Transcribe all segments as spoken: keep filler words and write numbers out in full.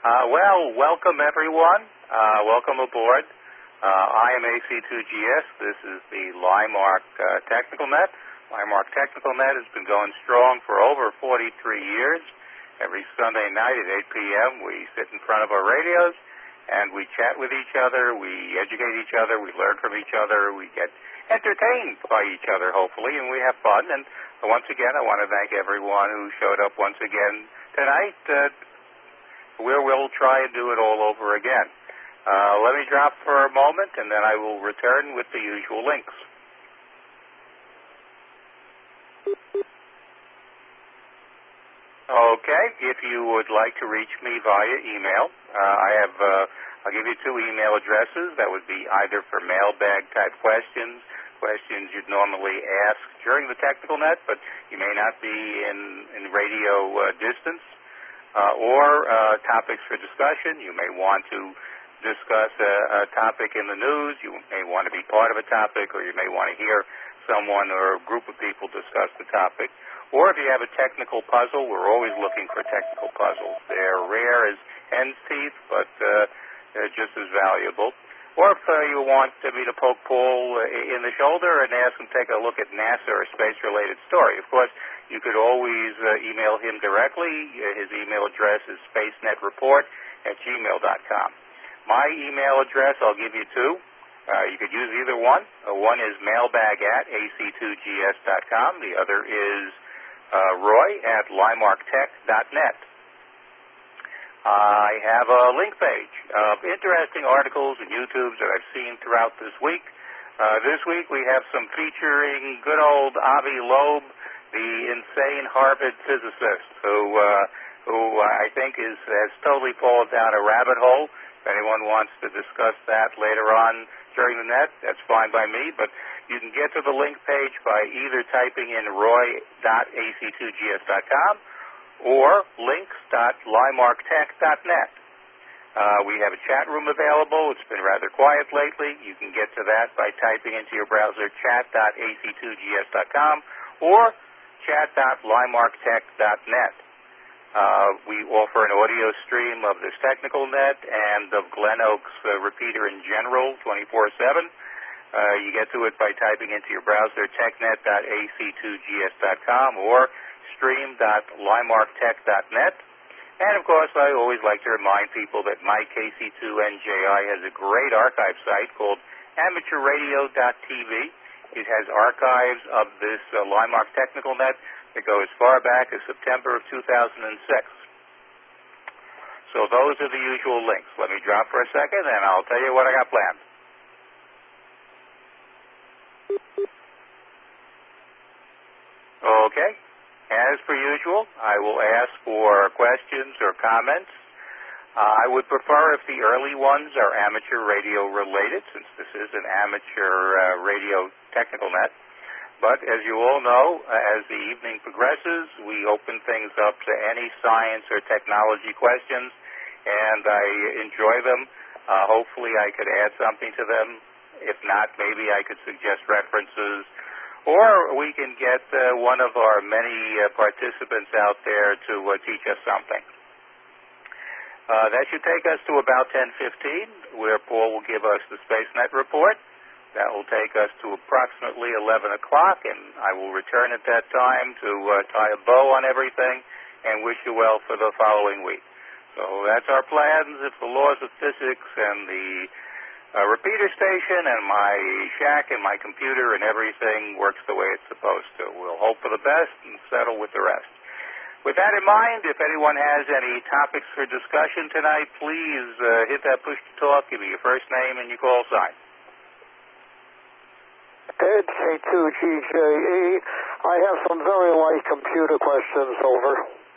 Uh, well, welcome everyone. Uh, welcome aboard. Uh, I am A C two G S. This is the LIMARC uh, Technical Net. LIMARC Technical Net has been going strong for over forty-three years. Every Sunday night at eight p.m. we sit in front of our radios and we chat with each other, we educate each other, we learn from each other, we get entertained by each other, hopefully, and we have fun. And once again, I want to thank everyone who showed up once again tonight. Uh, we will try and do it all over again. Uh, let me drop for a moment, and then I will return with the usual links. Okay, if you would like to reach me via email, uh, I have, uh, I'll give you two email addresses. That would be either for mailbag type questions, questions you'd normally ask during the technical net, but you may not be in, in radio uh, distance, uh, or uh, topics for discussion. You may want to discuss a, a topic in the news. You may want to be part of a topic, or you may want to hear someone or a group of people discuss the topic. Or if you have a technical puzzle, we're always looking for technical puzzles. They're rare as hen's teeth, but uh, they're just as valuable. Or if uh, you want me to poke Paul in the shoulder and ask him to take a look at NASA or a space-related story. Of course, you could always uh, email him directly. His email address is spacenetreport at gmail dot com. My email address, I'll give you two. Uh, you could use either one. Uh, one is mailbag at A C two G S dot com. The other is Uh, Roy at limarc tech dot net. I have a link page of interesting articles and YouTubes that I've seen throughout this week. Uh, this week we have some featuring good old Avi Loeb, the insane Harvard physicist, who uh, who I think is has totally fallen down a rabbit hole. If anyone wants to discuss that later on during the net, that's fine by me, but you can get to the link page by either typing in roy dot A C two G S dot com or links dot limarc tech dot net. Uh, we have a chat room available. It's been rather quiet lately. You can get to that by typing into your browser chat dot A C two G S dot com or chat dot limarc tech dot net. Uh, we offer an audio stream of this technical net and of Glen Oaks uh, repeater in general, twenty-four seven. Uh, you get to it by typing into your browser technet dot A C two G S dot com or stream dot limarc tech dot net. And, of course, I always like to remind people that my K C two N J I has a great archive site called amateur radio dot T V. It has archives of this uh, LIMARC Technical Net that go as far back as September of two thousand six. So those are the usual links. Let me drop for a second, and I'll tell you what I got planned. Okay. As per usual, I will ask for questions or comments. Uh, I would prefer if the early ones are amateur radio related, since this is an amateur uh, radio technical net. But as you all know, as the evening progresses, we open things up to any science or technology questions, and I enjoy them. Uh, hopefully I could add something to them. If not, maybe I could suggest references. Or we can get uh, one of our many uh, participants out there to uh, teach us something. Uh, that should take us to about ten fifteen, where Paul will give us the SpaceNet report. That will take us to approximately eleven o'clock, and I will return at that time to uh, tie a bow on everything and wish you well for the following week. So that's our plans. If the laws of physics and the uh, repeater station and my shack and my computer and everything works the way it's supposed to, we'll hope for the best and settle with the rest. With that in mind, if anyone has any topics for discussion tonight, please uh, hit that push to talk, give me your first name and your call sign. Ed K two G J E. I have some very light computer questions, over.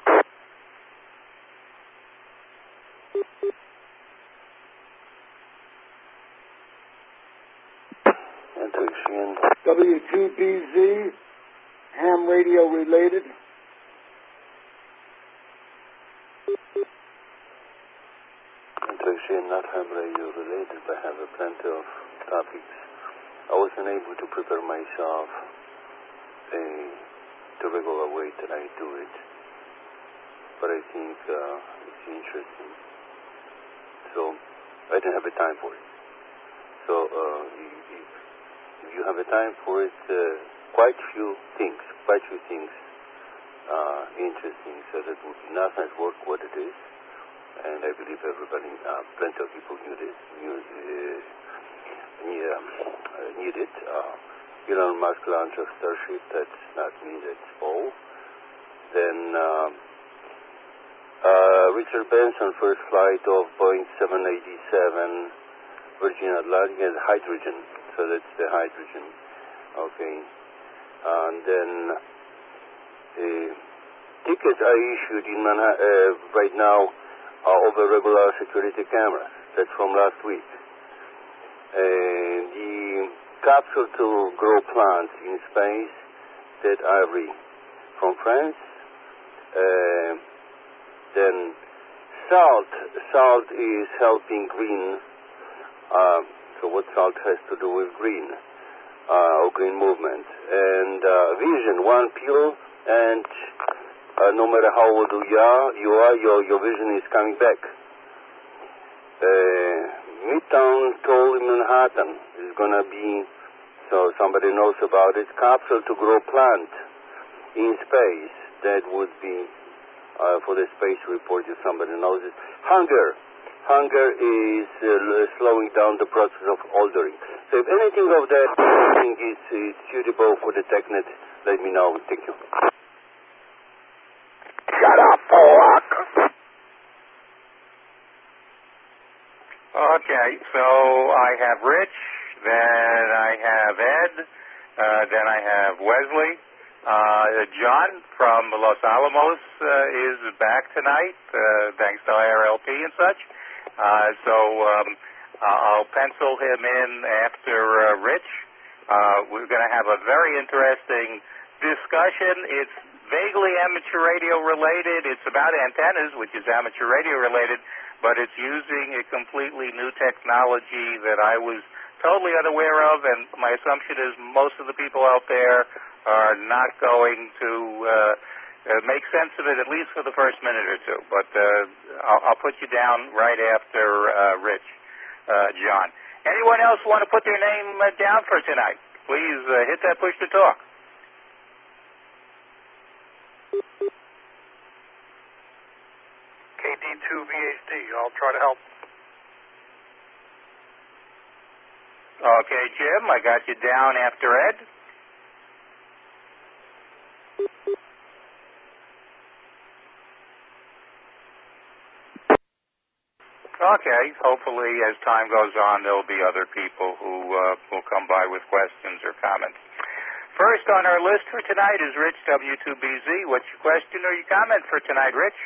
W two B Z, ham radio related. Actually, not ham radio related, but have a plenty of topics. I wasn't able to prepare myself a, the regular way that I do it, but I think uh, it's interesting. so I didn't have the time for it. So uh, if, if you have the time for it, uh, quite few things, quite few things uh, interesting, so that would be not as work what it is. And I believe everybody, uh, plenty of people knew this, knew, uh, need, um, uh, need it. Uh, Elon Musk launch of Starship, that's not me, that's all. Then uh, uh, Richard Benson, first flight of Boeing seven eighty-seven, Virgin Atlantic, has hydrogen, so that's the hydrogen. Okay. And then uh, tickets are issued in Manhattan uh, right now uh, over regular security cameras. That's from last week. Uh, the capsule to grow plants in space, that Ivory from France. Uh, then salt. Salt is helping green. Uh, so what salt has to do with green? Uh, or green movement. And uh, vision, one pill, and uh, no matter how old you are, you are your, your vision is coming back. Uh, Midtown Toll in Manhattan is going to be, so somebody knows about it, capsule to grow plant in space. That would be uh, for the space report if somebody knows it. Hunger. Hunger is uh, slowing down the process of aldering. So if anything of that you think is, is suitable for the TechNet, let me know. Thank you. Shut up, Pollock. Okay, so I have Rich, then I have Ed, uh, then I have Wesley. Uh, John from Los Alamos uh, is back tonight, uh, thanks to I R L P and such. Uh, so um, I'll pencil him in after uh, Rich. Uh, we're going to have a very interesting discussion. It's vaguely amateur radio related. It's about antennas, which is amateur radio related, but it's using a completely new technology that I was totally unaware of, and my assumption is most of the people out there are not going to uh, uh, make sense of it, at least for the first minute or two. But uh, I'll, I'll put you down right after uh, Rich, uh, John. Anyone else want to put their name uh, down for tonight? Please uh, hit that push to talk. K D two V H D. I'll try to help. Okay, Jim, I got you down after Ed. Okay, hopefully as time goes on, there'll be other people who uh, will come by with questions or comments. First on our list for tonight is Rich W two B Z. What's your question or your comment for tonight, Rich?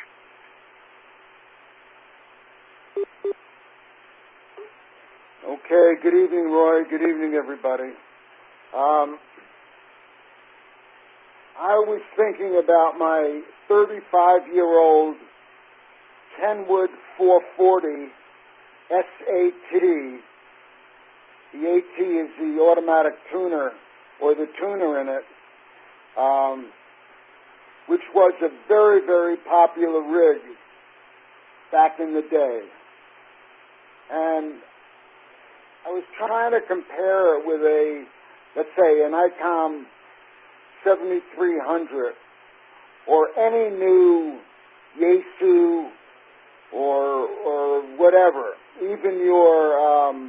Okay, good evening, Roy. Good evening, everybody. Um, I was thinking about my thirty-five-year-old Kenwood four forty S A T. The A T is the automatic tuner, or the tuner in it, um, which was a very, very popular rig back in the day. And I was trying to compare it with a, let's say, an ICOM seventy-three hundred or any new Yaesu or or whatever, even your um,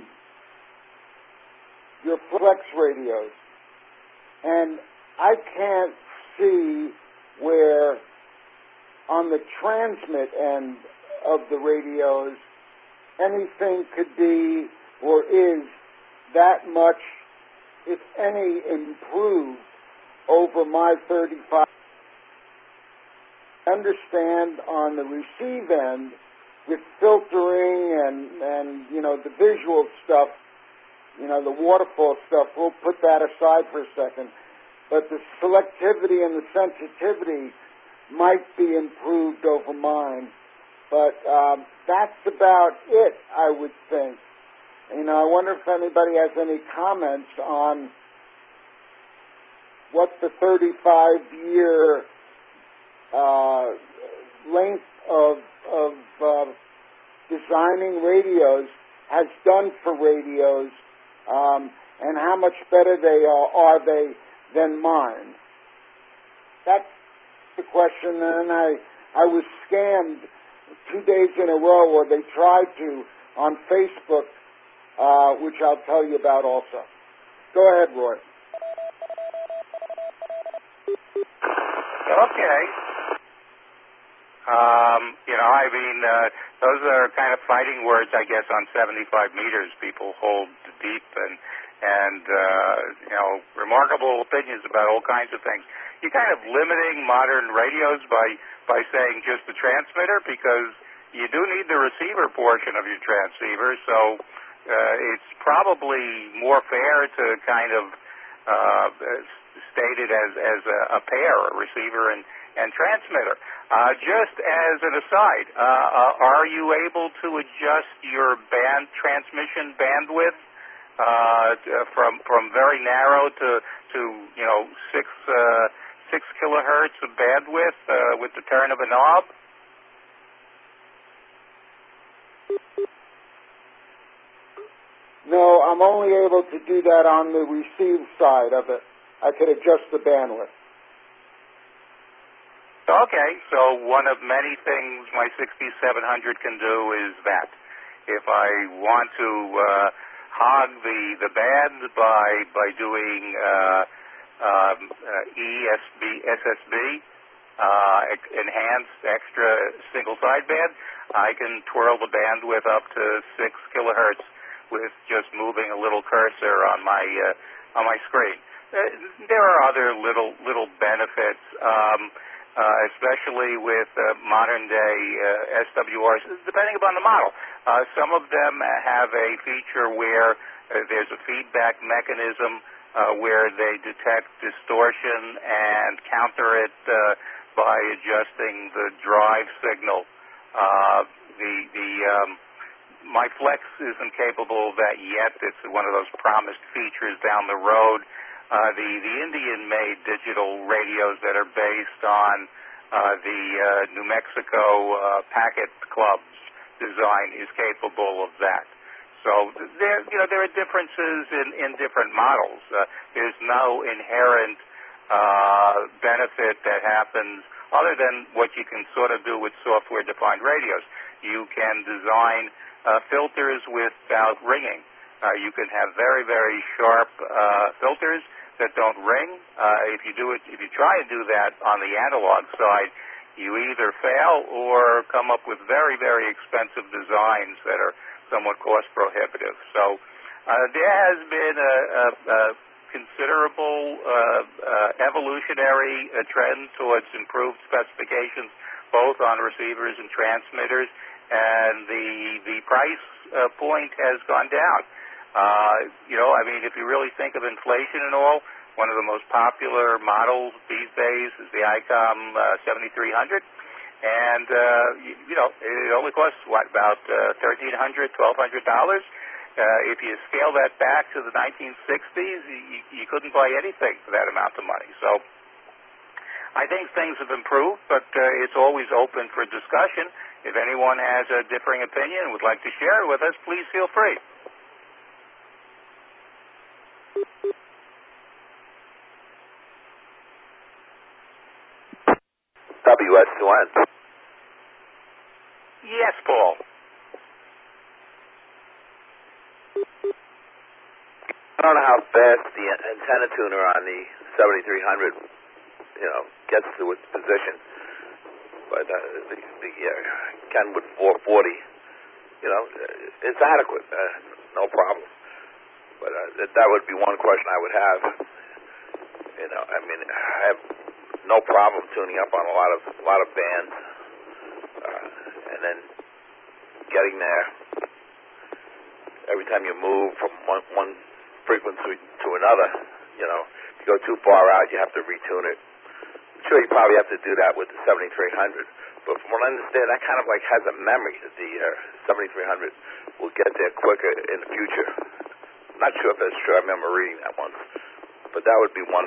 your flex radios, and I can't see where on the transmit end of the radios anything could be or is that much, if any, improved over my thirty-five. I understand on the receive end with filtering and, and, you know, the visual stuff, you know, the waterfall stuff, we'll put that aside for a second. But the selectivity and the sensitivity might be improved over mine. But um, that's about it, I would think. You know, I wonder if anybody has any comments on what the thirty-five-year uh, length of, of uh, designing radios has done for radios, um, and how much better they are, are they than mine? That's the question, and I, I was scammed two days in a row, or they tried to, on Facebook, uh, which I'll tell you about also. Go ahead, Roy. Okay. Um, you know, I mean, uh, those are kind of fighting words, I guess, on seventy-five meters. People hold deep and, and uh, you know, remarkable opinions about all kinds of things. You're kind of limiting modern radios by, by saying just the transmitter, because you do need the receiver portion of your transceiver, so uh, it's probably more fair to kind of uh, state it as, as a, a pair, a receiver and, and transmitter. Uh, just as an aside, uh, uh, are you able to adjust your band transmission bandwidth uh, from from very narrow to to you know six uh, six kilohertz of bandwidth uh, with the turn of a knob? No, I'm only able to do that on the receive side of it. I could adjust the bandwidth. Okay, so one of many things my sixty-seven hundred can do is that. If I want to uh, hog the, the band by by doing uh, um, uh, E S B, S S B, uh, enhanced extra single sideband, I can twirl the bandwidth up to six kilohertz with just moving a little cursor on my uh, on my screen. Uh, there are other little little benefits. Um, Uh, especially with uh, modern-day uh, S W Rs, depending upon the model. Uh, some of them have a feature where uh, there's a feedback mechanism uh, where they detect distortion and counter it uh, by adjusting the drive signal. Uh, the the um, my Flex isn't capable of that yet. It's one of those promised features down the road. Uh, the, the Indian-made digital radios that are based on uh, the uh, New Mexico uh, Packet Club's design is capable of that. So there, you know, there are differences in, in different models. Uh, there's no inherent uh, benefit that happens other than what you can sort of do with software-defined radios. You can design uh, filters without ringing. Uh, you can have very, very sharp uh, filters that don't ring. Uh, if you do it, if you try and do that on the analog side, you either fail or come up with very, very expensive designs that are somewhat cost prohibitive. So uh, there has been a, a, a considerable uh, uh, evolutionary uh, trend towards improved specifications, both on receivers and transmitters, and the the price uh, point has gone down. Uh, you know, I mean, if you really think of inflation and all, one of the most popular models these days is the ICOM uh, seventy-three hundred. And, uh, you, you know, it only costs, what, about uh, thirteen hundred dollars, twelve hundred dollars. Uh, if you scale that back to the nineteen sixties, you, you couldn't buy anything for that amount of money. So I think things have improved, but uh, it's always open for discussion. If anyone has a differing opinion and would like to share it with us, please feel free. W S one. Yes, Paul. I don't know how fast the antenna tuner on the seventy-three hundred, you know, gets to its position, but uh, the, the uh, Kenwood four forty, you know, it's adequate, uh, no problem. But uh, that, that would be one question I would have. You know, I mean, I have no problem tuning up on a lot of a lot of bands, uh, and then getting there. Every time you move from one, one frequency to another, you know, if you go too far out, you have to retune it. I'm sure you probably have to do that with the seventy-three hundred, but from what I understand, that kind of like has a memory that the uh, seventy-three hundred will get there quicker in the future. I'm not sure if that's true. I remember reading that once, but that would be one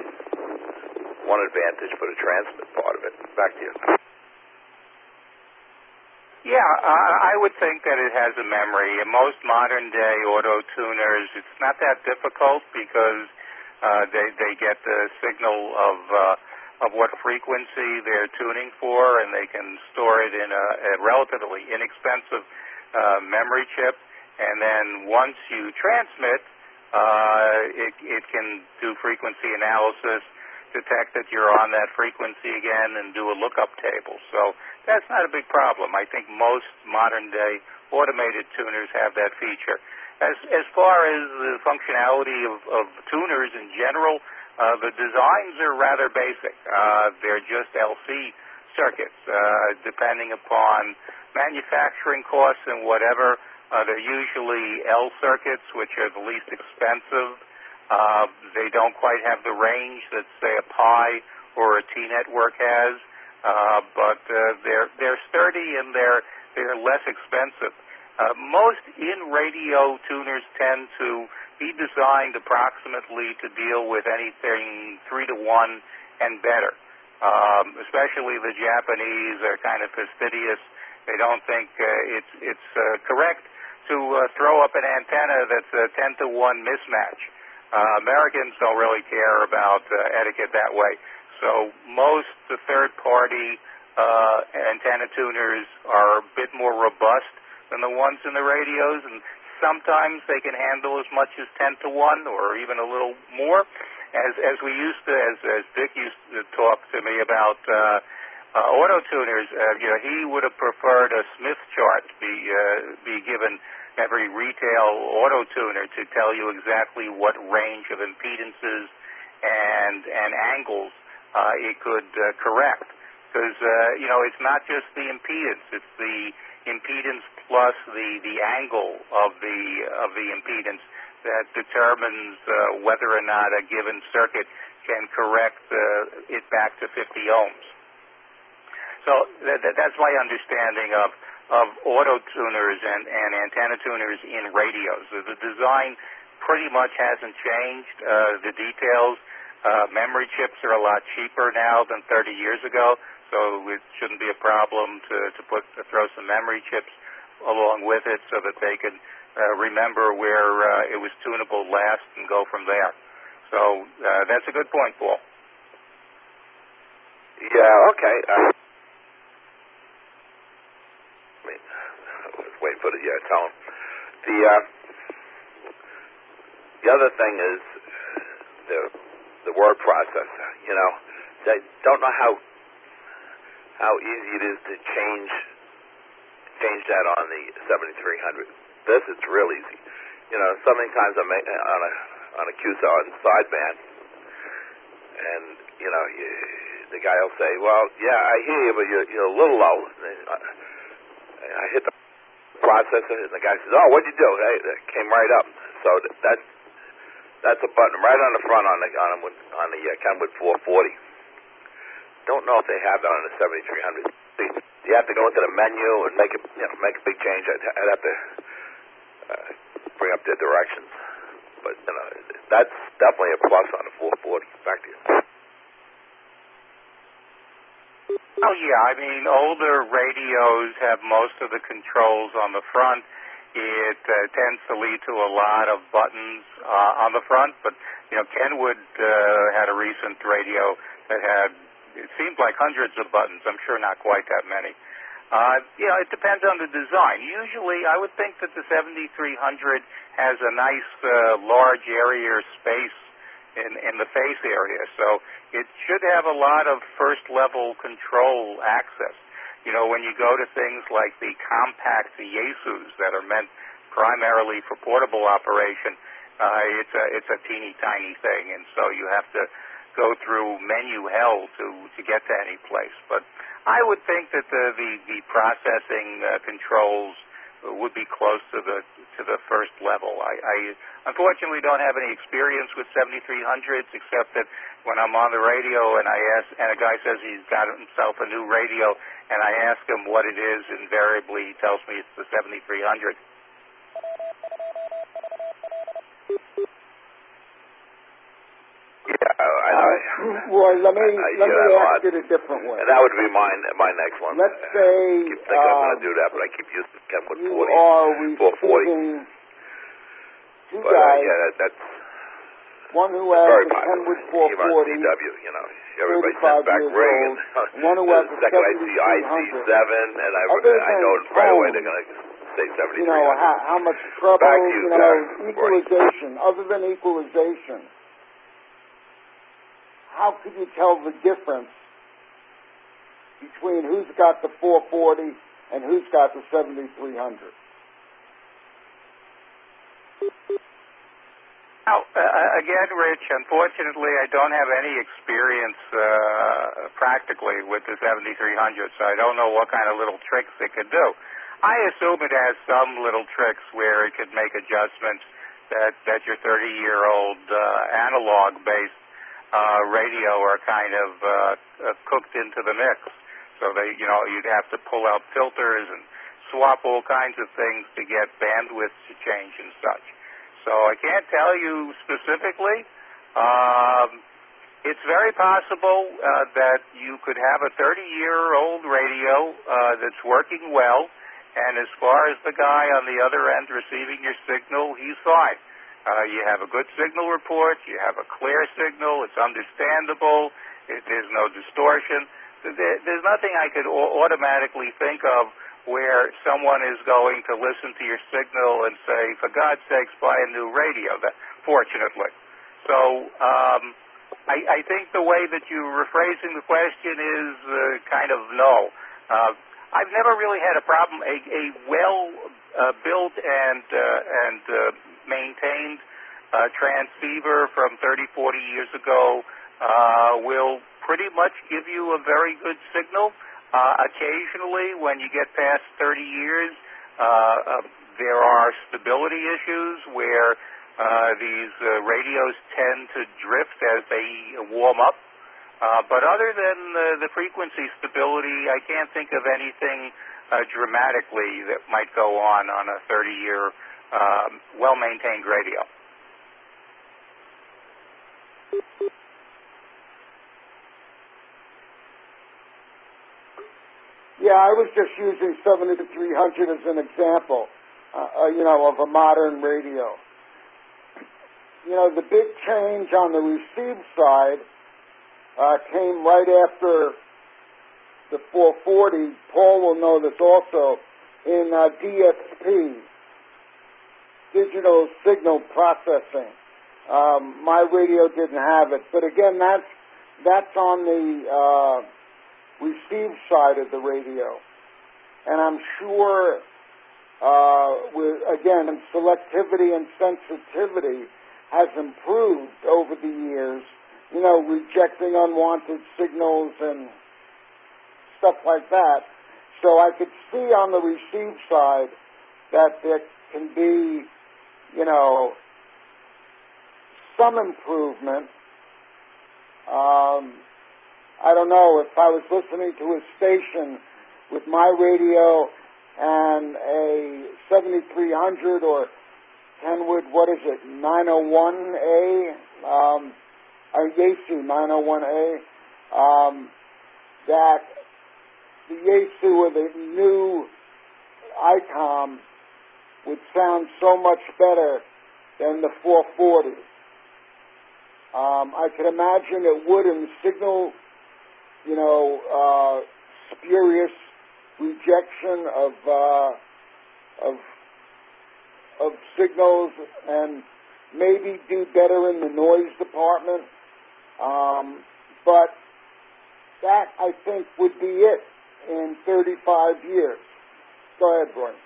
one advantage for the transmit part of it. Back to you. Yeah, uh, I would think that it has a memory. In most modern-day auto-tuners, it's not that difficult because uh, they they get the signal of uh, of what frequency they're tuning for, and they can store it in a, a relatively inexpensive uh, memory chip. And then once you transmit, uh, it it can do frequency analysis, detect that you're on that frequency again, and do a lookup table. So that's not a big problem. I think most modern-day automated tuners have that feature. As as far as the functionality of, of tuners in general, uh, the designs are rather basic. Uh, they're just L C circuits. Uh, depending upon manufacturing costs and whatever, uh, they're usually L circuits, which are the least expensive. Uh, they don't quite have the range that, say, a Pi or a T-network has. Uh, but uh, they're they're sturdy and they're they're less expensive. Uh, most in-radio tuners tend to be designed approximately to deal with anything three to one and better. Um, especially the Japanese are kind of fastidious. They don't think uh, it's it's uh, correct to uh, throw up an antenna that's a ten to one mismatch. Uh, Americans don't really care about uh, etiquette that way. So most the third-party uh, antenna tuners are a bit more robust than the ones in the radios, and sometimes they can handle as much as ten to one or even a little more. As as we used to, as, as Dick used to talk to me about uh, uh, auto tuners, uh, you know, he would have preferred a Smith chart be uh, be given every retail auto tuner to tell you exactly what range of impedances and and angles Uh, it could uh, correct, because uh, you know it's not just the impedance; it's the impedance plus the, the angle of the of the impedance that determines uh, whether or not a given circuit can correct uh, it back to fifty ohms. So that, that's my understanding of of auto tuners and, and antenna tuners in radios. The design pretty much hasn't changed. Uh, the details. Uh, memory chips are a lot cheaper now than thirty years ago, so it shouldn't be a problem to, to put to throw some memory chips along with it so that they can uh, remember where uh, it was tunable last and go from there. So uh, that's a good point, Paul. Yeah, okay. Uh, I mean, I was waiting for the yeah, tone. The, uh, the other thing is the the word processor. You know, they don't know how how easy it is to change change that on the seventy-three hundred. This is real easy. You know, so many times I'm on a on a Q S O N sideband, and you know, you, the guy will say, "Well, yeah, I hear you, but you're, you're a little low." And I hit the processor, and the guy says, "Oh, what'd you do?" Hey, it came right up. So that's That's a button right on the front on the on the, on the uh, Kenwood four forty. Don't know if they have that on the seventy-three hundred. You have to go into the menu and make a you know make a big change. I'd, I'd have to uh, bring up their directions, but you know that's definitely a plus on the four forty. Back to you. Oh yeah, I mean older radios have most of the controls on the front. It uh, tends to lead to a lot of buttons uh, on the front, but you know Kenwood uh, had a recent radio that had, it seemed like hundreds of buttons. I'm sure not quite that many. Uh, you know, it depends on the design. Usually, I would think that the seventy-three hundred has a nice uh, large area space in in the face area, so it should have a lot of first-level control access. You know, when you go to things like the compact Yaesus that are meant primarily for portable operation, uh, it's a it's a teeny tiny thing, and so you have to go through menu hell to to get to any place. But I would think that the the, the processing uh, controls would be close to the to the first level. I, I unfortunately don't have any experience with seventy-three hundreds, except that when I'm on the radio and I ask, and a guy says he's got himself a new radio, and I ask him what it is, invariably he tells me it's the seventy-three hundred. Yeah, I, I, Roy, let me I, I let me that ask it a different way. And that would be my my next one. Let's say I keep thinking I'm going um, to do that, but I keep using Kenwood you forty. are four forty. receiving two But uh, guys, yeah, that, that's one who has very a popular. Kenwood four Even on forty, C W, you know, everybody thirty-five sends back years Reagan. old, and one who has a The second I see I C seventy-three hundred. seven, and I, Other I know than right away tone, they're going to say seventy-three hundred. you know, how, how much trouble, Back to you, you know, Gary. equalization, other than equalization, how could you tell the difference between who's got the four forty and who's got the seventy-three hundred? Now, uh, again, Rich, unfortunately, I don't have any experience uh, practically with the seventy-three hundred, so I don't know what kind of little tricks it could do. I assume it has some little tricks where it could make adjustments that, that your thirty-year-old uh, analog-based uh, radio are kind of uh, uh, cooked into the mix. So they, you know, you'd have to pull out filters and swap all kinds of things to get bandwidth to change and such. So I can't tell you specifically. Um, it's very possible uh, that you could have a thirty-year-old radio uh, that's working well, and as far as the guy on the other end receiving your signal, he's fine. Uh, you have a good signal report, you have a clear signal, it's understandable, it, there's no distortion. There, there's nothing I could a- automatically think of where someone is going to listen to your signal and say, for God's sakes, buy a new radio, that, fortunately. So um, I, I think the way that you're rephrasing the question is uh, kind of no. Uh, I've never really had a problem. A, a well-built uh, and, uh, and uh, maintained uh, transceiver from thirty, forty years ago uh, will pretty much give you a very good signal. Uh, occasionally, when you get past thirty years, uh, uh, there are stability issues where uh, these uh, radios tend to drift as they warm up. Uh, but other than uh, the frequency stability, I can't think of anything uh, dramatically that might go on on a thirty-year um, well-maintained radio. Yeah, I was just using seventy-three hundred as an example, uh, uh, you know, of a modern radio. You know, the big change on the receive side uh, came right after the four forty. Paul will know this also, in uh, D S P, digital signal processing. Um, my radio didn't have it, but again, that's that's on the uh, receive side of the radio, and I'm sure, uh, with again, selectivity and sensitivity has improved over the years. You know, rejecting unwanted signals and stuff like that. So I could see on the receive side that there can be, you know, some improvement. Um, I don't know, if I was listening to a station with my radio and a seventy-three hundred or Kenwood, what is it, nine oh one A, um, or Yaesu nine oh one A, um, that the Yaesu or the new I COM would sound so much better than the four forty. Um, I could imagine it would in the signal, you know, uh, spurious rejection of uh, of of signals, and maybe do better in the noise department. Um, but that, I think, would be it in thirty-five years. Go ahead, Brian.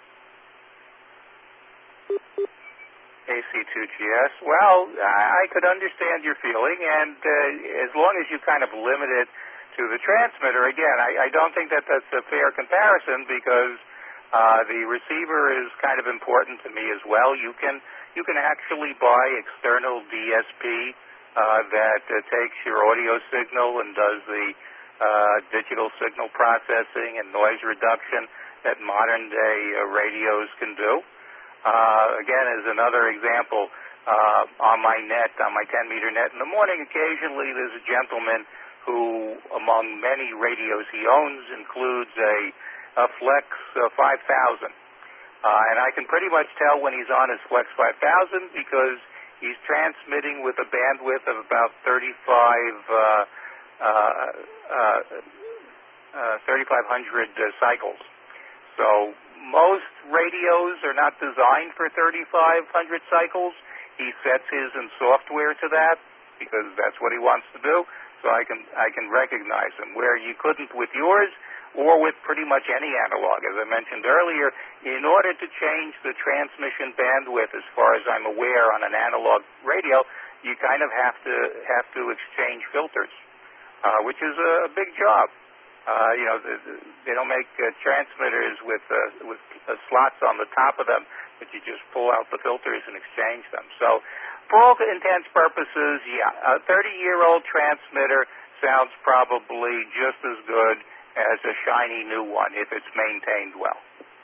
A C two G S. Well, I could understand your feeling, and uh, as long as you kind of limit it to the transmitter, again, I, I don't think that that's a fair comparison, because uh, the receiver is kind of important to me as well. You can you can actually buy external D S P uh, that uh, takes your audio signal and does the uh, digital signal processing and noise reduction that modern day uh, radios can do. Uh, again, as another example, uh, on my net, on my ten-meter net in the morning. Occasionally there's a gentleman who, among many radios he owns, includes a, a Flex uh, five thousand. Uh, and I can pretty much tell when he's on his Flex five thousand because he's transmitting with a bandwidth of about thirty-five, uh, uh, uh, uh, thirty-five hundred uh, cycles. So most radios are not designed for thirty-five hundred cycles. He sets his in software to that because that's what he wants to do. So I can I can recognize them. Where you couldn't with yours or with pretty much any analog, as I mentioned earlier, in order to change the transmission bandwidth, as far as I'm aware, on an analog radio, you kind of have to have to exchange filters, uh, which is a, a big job. Uh, you know, they don't make uh, transmitters with uh, with uh, slots on the top of them, but you just pull out the filters and exchange them. So, for all intents purposes, yeah, a thirty-year-old transmitter sounds probably just as good as a shiny new one if it's maintained well.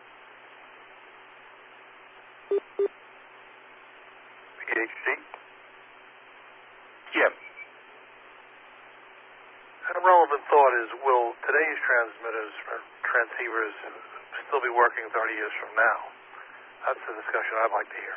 P H D? Jim. A relevant thought is, will today's transmitters or transceivers still be working thirty years from now? That's the discussion I'd like to hear.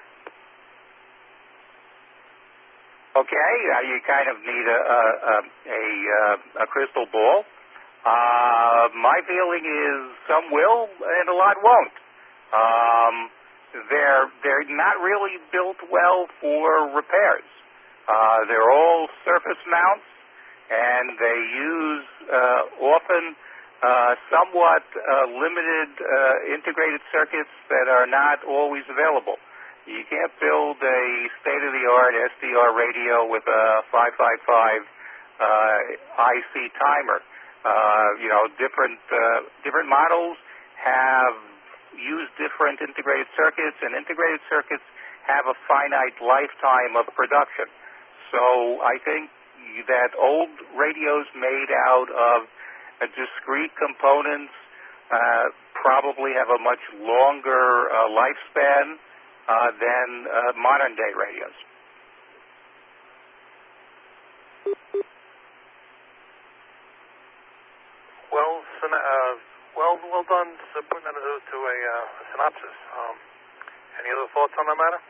Okay, uh, you kind of need a a, a, a, a crystal ball. Uh, my feeling is some will and a lot won't. Um, they're they're not really built well for repairs. Uh, they're all surface mounts, and they use uh, often uh, somewhat uh, limited uh, integrated circuits that are not always available. You can't build a state-of-the-art S D R radio with a five five five uh, I C timer. Uh, you know, different uh, different models have used different integrated circuits, and integrated circuits have a finite lifetime of production. So I think that old radios made out of uh, discrete components uh, probably have a much longer uh, lifespan uh, than uh, modern-day radios. Well, uh, well, well done uh, putting that to a, uh, a synopsis. Um, any other thoughts on that matter?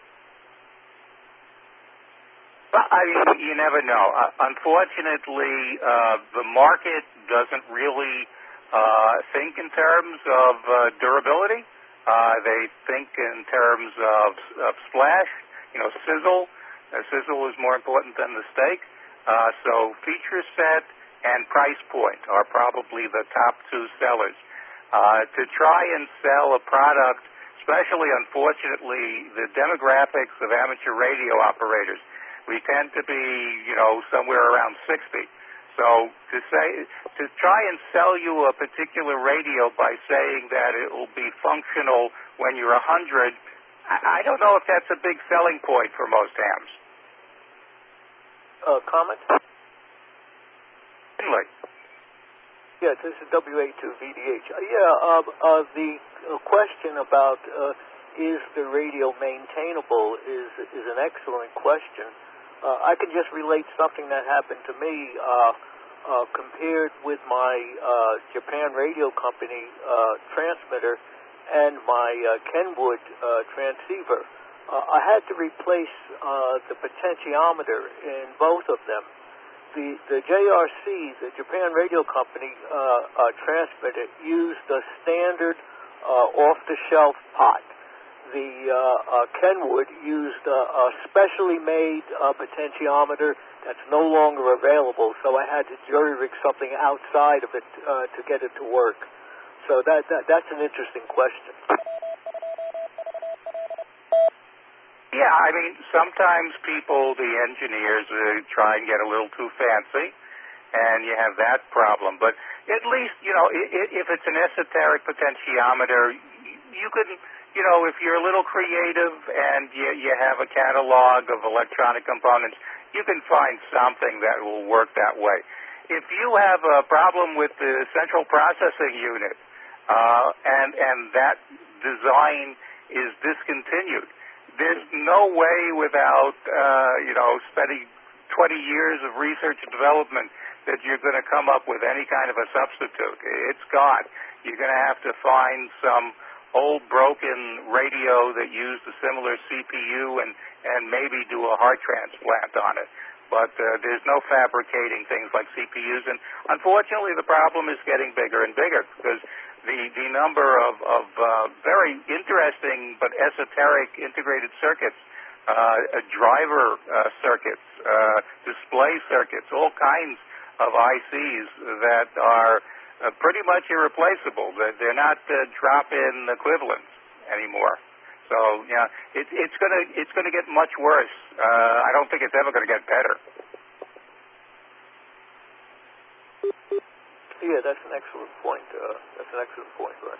Well, I mean, you never know. Uh, unfortunately, uh, the market doesn't really uh, think in terms of uh, durability. Uh, they think in terms of, of splash, you know, sizzle. Uh, sizzle is more important than the steak. Uh, so feature set and price point are probably the top two sellers. Uh, to try and sell a product, especially, unfortunately, the demographics of amateur radio operators, we tend to be, you know, somewhere around sixty. So to say, to try and sell you a particular radio by saying that it will be functional when you're one hundred, I, I don't know if that's a big selling point for most hams. Uh, comment? Finley. Yes, this is W A two V D H. Uh, yeah, uh, uh, the uh, question about uh, is the radio maintainable is is an excellent question. Uh, I can just relate something that happened to me uh, uh, compared with my uh, Japan Radio Company uh, transmitter and my uh, Kenwood uh, transceiver. Uh, I had to replace uh, the potentiometer in both of them. The, the J R C, the Japan Radio Company uh, uh, transmitter, used a standard uh, off-the-shelf pot. The uh, uh, Kenwood used uh, a specially made uh, potentiometer that's no longer available, so I had to jury-rig something outside of it uh, to get it to work. So that, that that's an interesting question. Yeah, I mean, sometimes people, the engineers, uh, try and get a little too fancy, and you have that problem. But at least, you know, if, if it's an esoteric potentiometer, you can, you know, if you're a little creative and you, you have a catalog of electronic components, you can find something that will work that way. If you have a problem with the central processing unit, uh, and, and that design is discontinued, there's no way without, uh, you know, spending twenty years of research and development that you're going to come up with any kind of a substitute. It's gone. You're going to have to find some old broken radio that used a similar C P U and, and maybe do a heart transplant on it. But uh, there's no fabricating things like C P Us. And unfortunately, the problem is getting bigger and bigger because the, the number of, of uh, very interesting but esoteric integrated circuits, uh, driver uh, circuits, uh, display circuits, all kinds of I Cs that are uh, pretty much irreplaceable. They're not uh, drop-in equivalents anymore. So, yeah, it, it's gonna it's gonna get much worse. Uh, I don't think it's ever gonna get better. Yeah, that's an excellent point. Uh, that's an excellent point, right?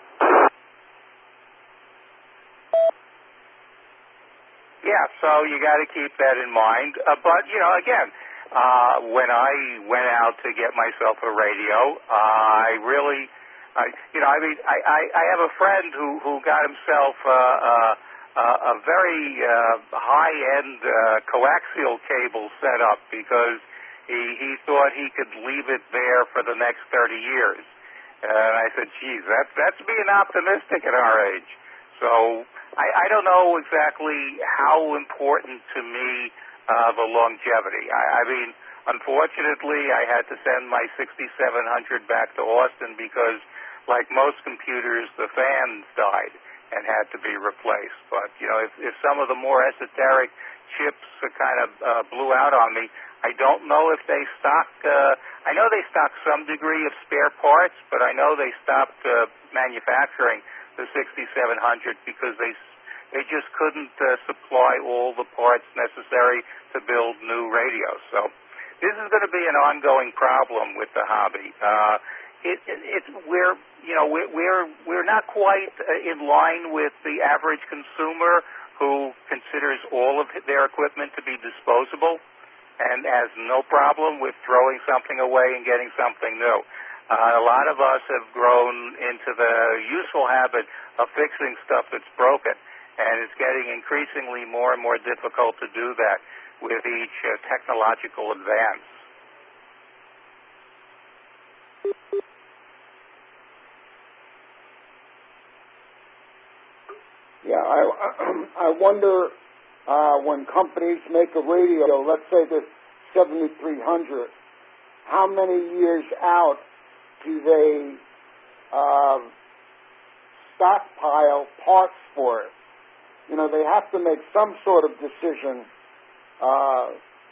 Yeah, so you got to keep that in mind. Uh, but you know, again. Uh, when I went out to get myself a radio, uh, I really, I, you know, I mean, I, I, I have a friend who, who got himself uh, uh, a very uh, high-end uh, coaxial cable set up because he, he thought he could leave it there for the next thirty years. And I said, geez, that's, that's being optimistic at our age. So I, I don't know exactly how important to me Uh, the longevity. I, I mean, unfortunately, I had to send my sixty-seven hundred back to Austin because, like most computers, the fans died and had to be replaced. But, you know, if, if some of the more esoteric chips kind of uh, blew out on me, I don't know if they stock, uh, I know they stock some degree of spare parts, but I know they stopped uh, manufacturing the sixty-seven hundred because they They just couldn't uh, supply all the parts necessary to build new radios. So this is going to be an ongoing problem with the hobby. Uh, it, it, it's we're you know we're we're we're not quite uh, in line with the average consumer who considers all of their equipment to be disposable and has no problem with throwing something away and getting something new. Uh, a lot of us have grown into the useful habit of fixing stuff that's broken. And it's getting increasingly more and more difficult to do that with each uh, technological advance. Yeah, I, I wonder uh, when companies make a radio, let's say the seventy-three hundred, how many years out do they uh, stockpile parts for it? You know, they have to make some sort of decision uh,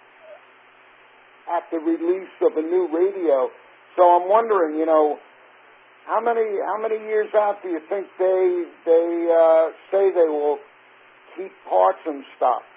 at the release of a new radio. So I'm wondering, you know, how many how many years out do you think they they uh, say they will keep parts and stuff?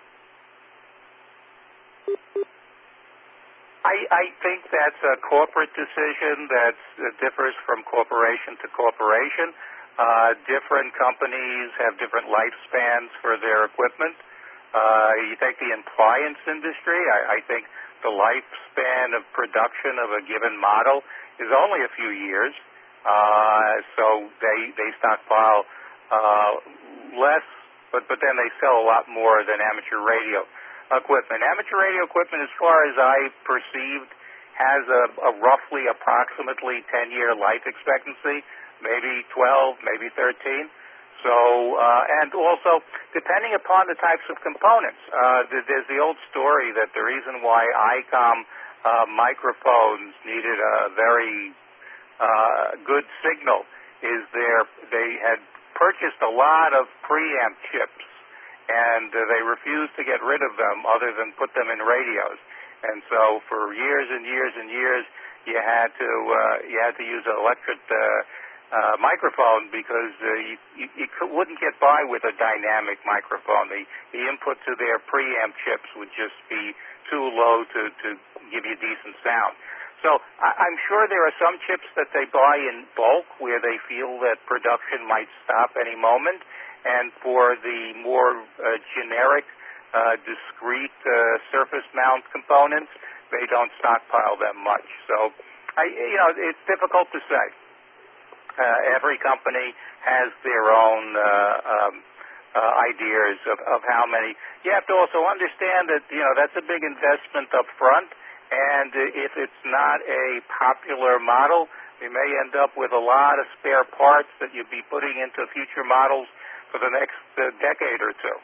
I, I think that's a corporate decision that uh, differs from corporation to corporation. Uh, different companies have different lifespans for their equipment. Uh, you take the appliance industry, I, I think the lifespan of production of a given model is only a few years. Uh, so they, they stockpile uh, less, but, but then they sell a lot more than amateur radio equipment. Amateur radio equipment, as far as I perceived, has a, a roughly approximately ten-year life expectancy. Maybe twelve, maybe thirteen. So, uh, and also, depending upon the types of components, uh, there's the old story that the reason why I COM uh, microphones needed a very uh, good signal is there they had purchased a lot of preamp chips, and uh, they refused to get rid of them other than put them in radios. And so, for years and years and years, you had to uh, you had to use an electric uh, Uh, microphone because uh, you, you, you wouldn't get by with a dynamic microphone. The, the input to their preamp chips would just be too low to, to give you decent sound. So I, I'm sure there are some chips that they buy in bulk where they feel that production might stop any moment, and for the more uh, generic, uh, discrete uh, surface mount components, they don't stockpile them much. So I, you know, it's difficult to say. Uh, every company has their own uh, um, uh, ideas of, of how many. You have to also understand that, you know, that's a big investment up front, and if it's not a popular model, we may end up with a lot of spare parts that you'd be putting into future models for the next uh, decade or two.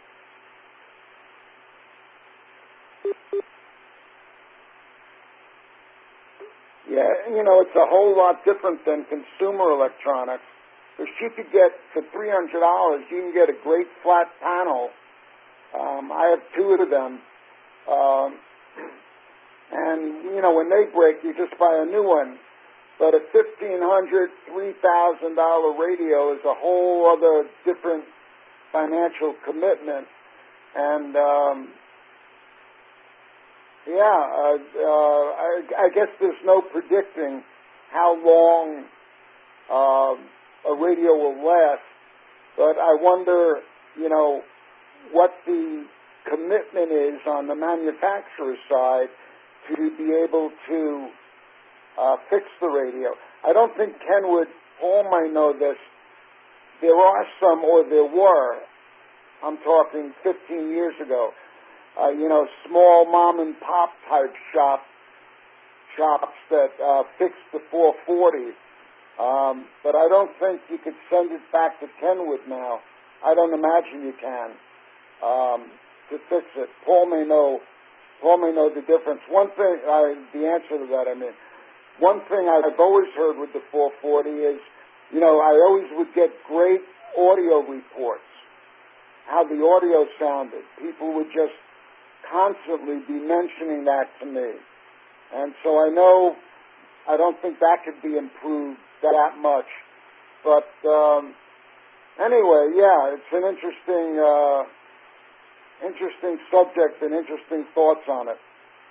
Yeah, you know, it's a whole lot different than consumer electronics. Because you could get, for three hundred dollars, you can get a great flat panel. Um, I have two of them. Um, and, you know, when they break, you just buy a new one. But a fifteen hundred dollars, three thousand dollars radio is a whole other different financial commitment. And, um, yeah, uh, uh, I, I guess there's no predicting how long uh, a radio will last, but I wonder, you know, what the commitment is on the manufacturer's side to be able to uh, fix the radio. I don't think Kenwood, Paul might know this, there are some, or there were, I'm talking fifteen years ago, uh, you know, small mom and pop type shop, shops that uh, fix the four forty. Um, but I don't think you could send it back to Kenwood now. I don't imagine you can um, to fix it. Paul may know. Paul may know the difference. One thing, uh, the answer to that, I mean, one thing I've always heard with the four forty is, you know, I always would get great audio reports, how the audio sounded. People would just constantly be mentioning that to me. And so I know, I don't think that could be improved that much. But um, anyway, yeah, it's an interesting, uh, interesting subject and interesting thoughts on it.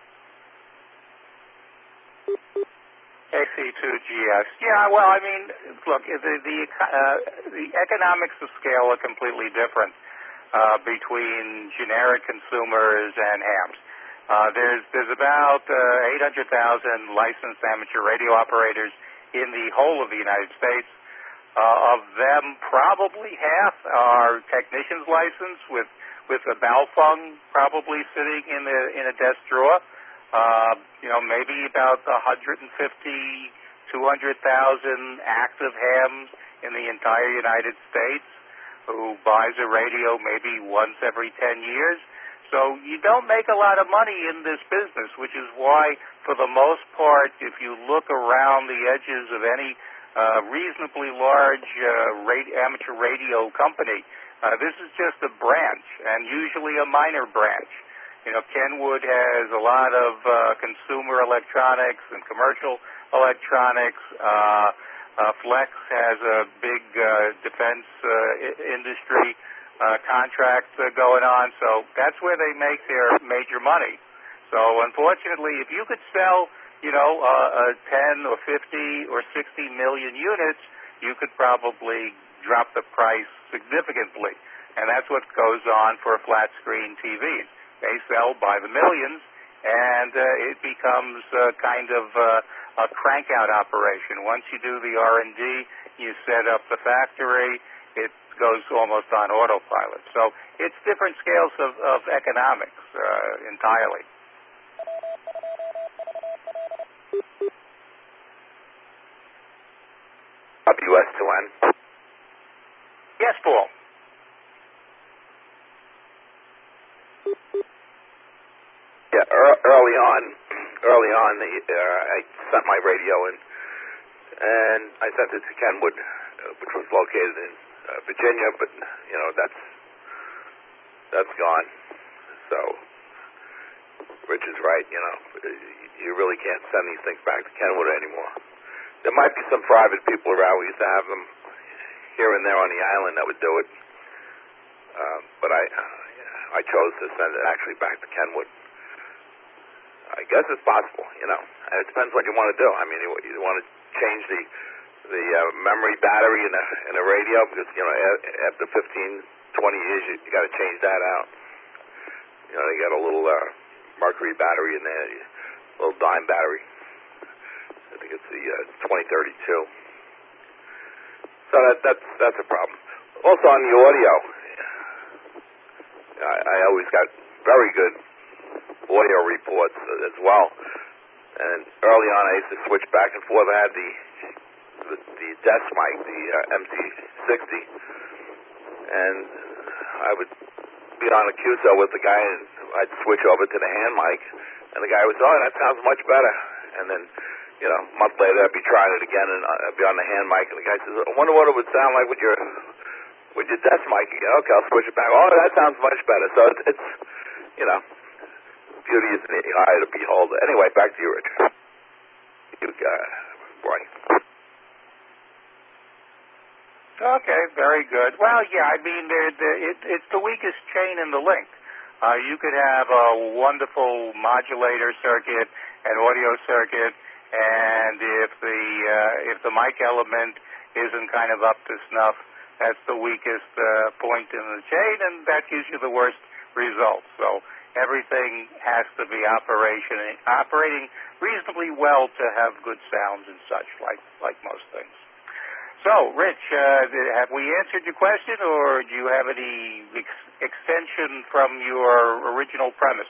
A C two G S. Yeah, well, I mean, look, the the, uh, the economics of scale are completely different uh, between generic consumers and hams. Uh, there's there's about uh, eight hundred thousand licensed amateur radio operators in the whole of the United States. Uh, of them, probably half are technicians licensed with with a Baofeng probably sitting in the in a desk drawer. Uh, you know, maybe about one hundred fifty, two hundred thousand active hams in the entire United States who buys a radio maybe once every ten years. So you don't make a lot of money in this business, which is why, for the most part, if you look around the edges of any uh, reasonably large uh, radio, amateur radio company, uh, this is just a branch, and usually a minor branch. You know, Kenwood has a lot of uh, consumer electronics and commercial electronics. Uh, uh, Flex has a big uh, defense uh, I- industry uh, contract uh, going on, so that's where they make their major money. So, unfortunately, if you could sell, you know, uh, uh, ten or fifty or sixty million units, you could probably drop the price significantly, and that's what goes on for a flat screen T V. They sell by the millions, and uh, it becomes uh, kind of uh, a crank-out operation. Once you do the R and D, you set up the factory, it goes almost on autopilot. So it's different scales of, of economics uh, entirely. W S two N. Yes, Paul. Yeah, early on, early on, the, uh, I sent my radio in, and I sent it to Kenwood, uh, which was located in uh, Virginia, but, you know, that's that's gone. So, Rich is right, you know, you really can't send these things back to Kenwood anymore. There might be some private people around. We used to have them here and there on the island that would do it, uh, but I, uh, I chose to send it actually back to Kenwood. I guess it's possible, you know. It depends what you want to do. I mean, you, you want to change the the uh, memory battery in a in a radio because, you know, after fifteen, twenty years, you, you got to change that out. You know, they got a little uh, mercury battery in there, a little dime battery. I think it's the uh, twenty thirty-two. So that that's that's a problem. Also on the audio, it's got very good audio reports as well. And early on, I used to switch back and forth. I had the the, the desk mic, the uh, M C sixty, and I would be on a Q S O with the guy, and I'd switch over to the hand mic, and the guy would say, "Oh, that sounds much better." And then, you know, a month later, I'd be trying it again, and I'd be on the hand mic, and the guy says, "I wonder what it would sound like with your with your desk mic again." Okay, I'll switch it back. Oh, that sounds much better. So it's, it's you know, beauty is in the eye of the beholder. Anyway, back to you, Richard. You got right. Okay, very good. Well, yeah, I mean, the, the, it, it's the weakest chain in the link. Uh, you could have a wonderful modulator circuit, an audio circuit, and if the uh, if the mic element isn't kind of up to snuff, that's the weakest uh, point in the chain, and that gives you the worst results. So everything has to be operation, operating reasonably well to have good sounds and such, like like most things. So, Rich, uh, have we answered your question, or do you have any ex- extension from your original premise?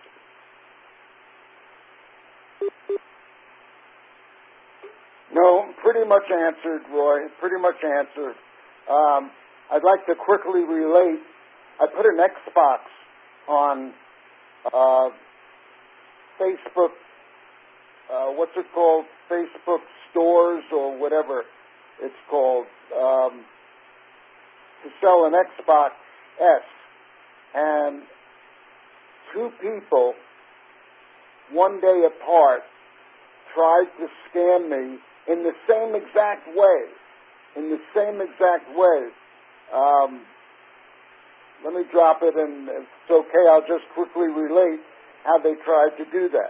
No, pretty much answered, Roy. Pretty much answered. Um, I'd like to quickly relate. I put an Xbox on uh, Facebook, uh, what's it called? Facebook stores or whatever it's called, um, to sell an Xbox S. And two people, one day apart, tried to scam me in the same exact way. In the same exact way. Um, let me drop it, and if it's okay, I'll just quickly relate how they tried to do that.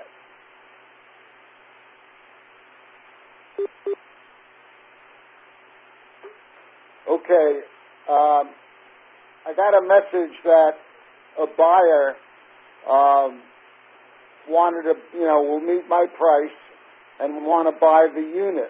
Okay, um, I got a message that a buyer um, wanted to, you know, will meet my price and want to buy the unit.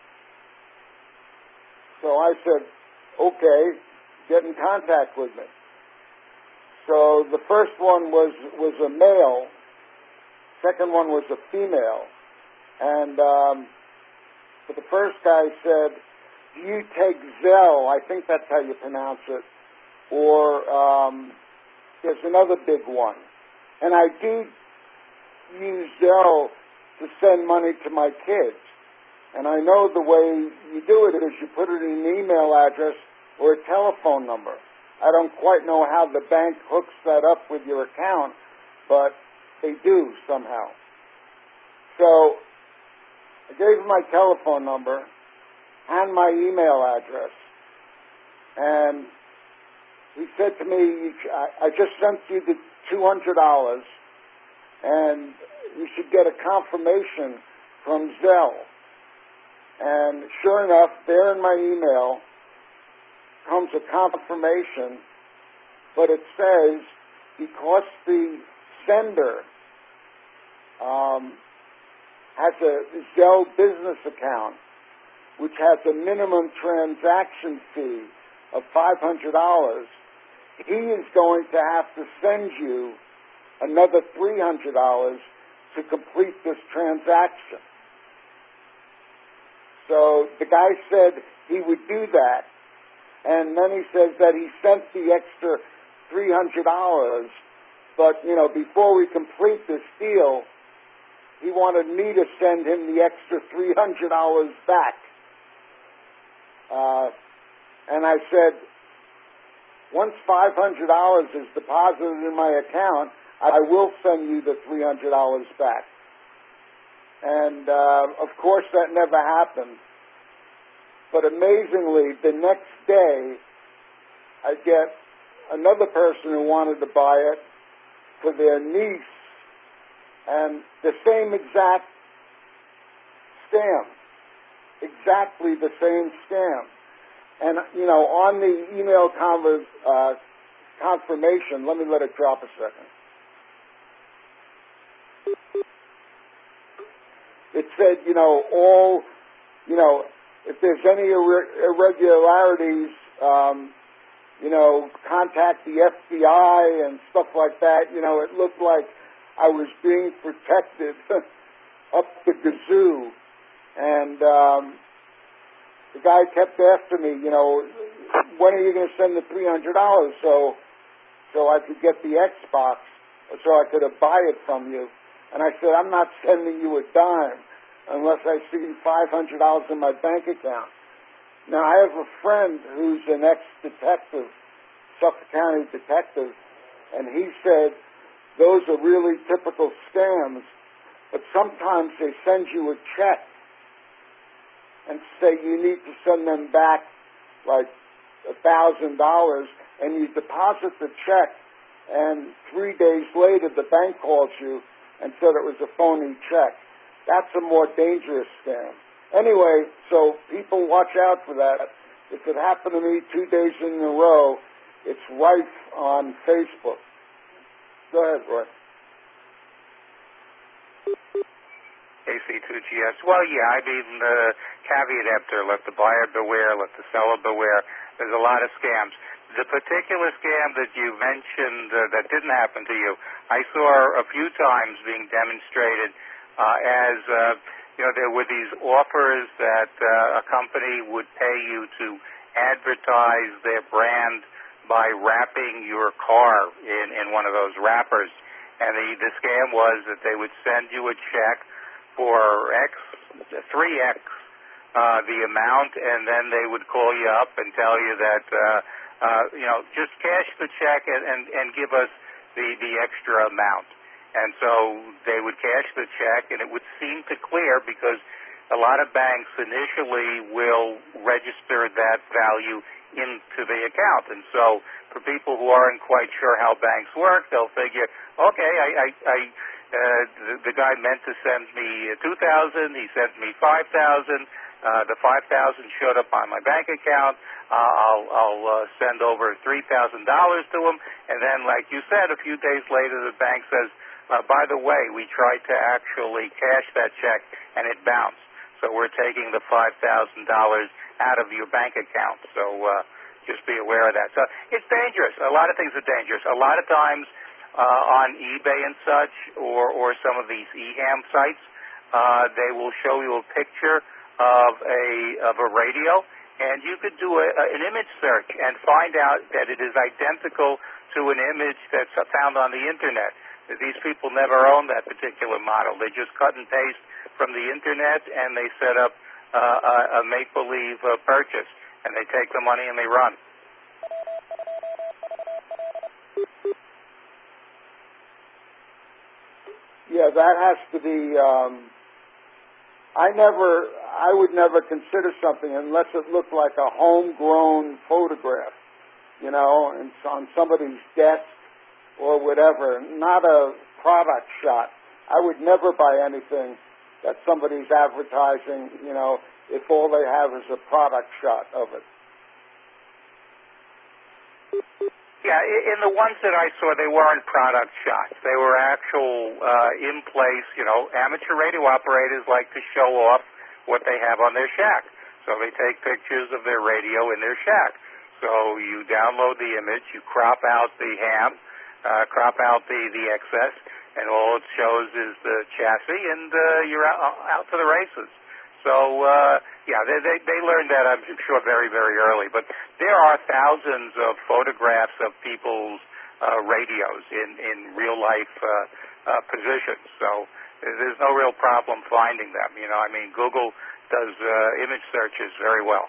So I said, okay, get in contact with me. So the first one was, was a male, second one was a female, and um, but the first guy said, do you take Zelle? I think that's how you pronounce it. Or um, there's another big one. And I do use Zelle to send money to my kids. And I know the way you do it is you put it in an email address or a telephone number. I don't quite know how the bank hooks that up with your account, but they do somehow. So I gave him my telephone number and my email address. And he said to me, I just sent you the two hundred dollars, and you should get a confirmation from Zelle. And sure enough, there in my email comes a confirmation, but it says, because the sender um, has a Zelle business account, which has a minimum transaction fee of five hundred dollars, he is going to have to send you another three hundred dollars to complete this transaction. So the guy said he would do that, and then he says that he sent the extra three hundred dollars, but, you know, before we complete this deal, he wanted me to send him the extra three hundred dollars back. Uh, and I said, once five hundred dollars is deposited in my account, I will send you the three hundred dollars back. And, uh, of course, that never happened. But amazingly, the next day, I get another person who wanted to buy it for their niece, and the same exact scam. Exactly the same scam. And, you know, on the email conver- uh, confirmation, let me let it drop a second. It said, you know, all, you know, if there's any ir- irregularities, um, you know, contact the F B I and stuff like that. You know, it looked like I was being protected up the gazoo. And um, the guy kept after me, you know, when are you going to send the three hundred dollars so so I could get the Xbox, or so I could buy it from you? And I said, I'm not sending you a dime unless I see five hundred dollars in my bank account. Now, I have a friend who's an ex-detective, Suffolk County detective, and he said those are really typical scams, but sometimes they send you a check and say you need to send them back like a thousand dollars, and you deposit the check, and three days later the bank calls you and said it was a phony check. That's a more dangerous scam. Anyway, so people watch out for that. If it happened to me two days in a row, it's rife on Facebook. Go ahead, Roy. A C two G S. Well, yeah, I mean, uh, caveat emptor, let the buyer beware, let the seller beware. There's a lot of scams. The particular scam that you mentioned uh, that didn't happen to you, I saw a few times being demonstrated uh, as, uh, you know, there were these offers that uh, a company would pay you to advertise their brand by wrapping your car in, in one of those wrappers. And the, the scam was that they would send you a check for X, three X uh, the amount, and then they would call you up and tell you that, uh, uh, you know, just cash the check and, and, and give us the, the extra amount. And so they would cash the check, and it would seem to clear because a lot of banks initially will register that value into the account. And so for people who aren't quite sure how banks work, they'll figure, okay, I, I, I uh, the, the guy meant to send me two thousand dollars, he sent me five thousand dollars, uh, the five thousand dollars showed up on my bank account, uh, I'll, I'll uh, send over three thousand dollars to him, and then, like you said, a few days later the bank says, uh, by the way, we tried to actually cash that check, and it bounced. So we're taking the five thousand dollars out of your bank account. So uh, just be aware of that. So it's dangerous. A lot of things are dangerous. A lot of times uh, on eBay and such, or, or some of these e-ham sites, uh, they will show you a picture of a of a radio, and you could do a, an image search and find out that it is identical to an image that's found on the internet. These people never own that particular model. They just cut and paste from the internet, and they set up uh, a, a make-believe uh, purchase, and they take the money and they run. Yeah, that has to be. Um, I never, I would never consider something unless it looked like a homegrown photograph, you know, and on somebody's desk or whatever, not a product shot. I would never buy anything that somebody's advertising, you know, if all they have is a product shot of it. Yeah, in the ones that I saw, they weren't product shots. They were actual uh, in place, you know, amateur radio operators like to show off what they have on their shack. So they take pictures of their radio in their shack. So you download the image, you crop out the ham, uh, crop out the, the excess, and all it shows is the chassis, and uh, you're out, out to the races. So, uh, yeah, they, they, they learned that, I'm sure, very, very early. But there are thousands of photographs of people's uh, radios in, in real-life uh, uh, positions. So there's no real problem finding them. You know, I mean, Google does uh, image searches very well.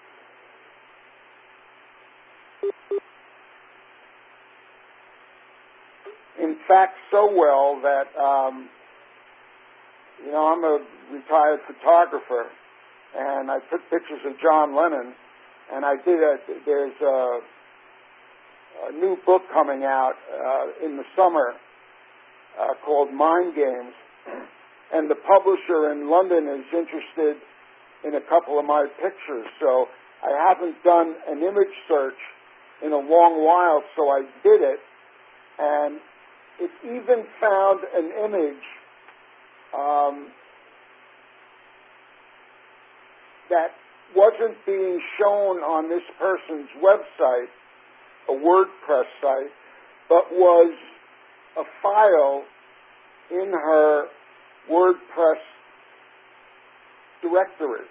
In fact, so well that, um, you know, I'm a retired photographer, and I took pictures of John Lennon, and I did a, there's a, a new book coming out uh, in the summer uh, called Mind Games, and the publisher in London is interested in a couple of my pictures, so I haven't done an image search in a long while, so I did it, and it even found an image um, that wasn't being shown on this person's website, a WordPress site, but was a file in her WordPress directory.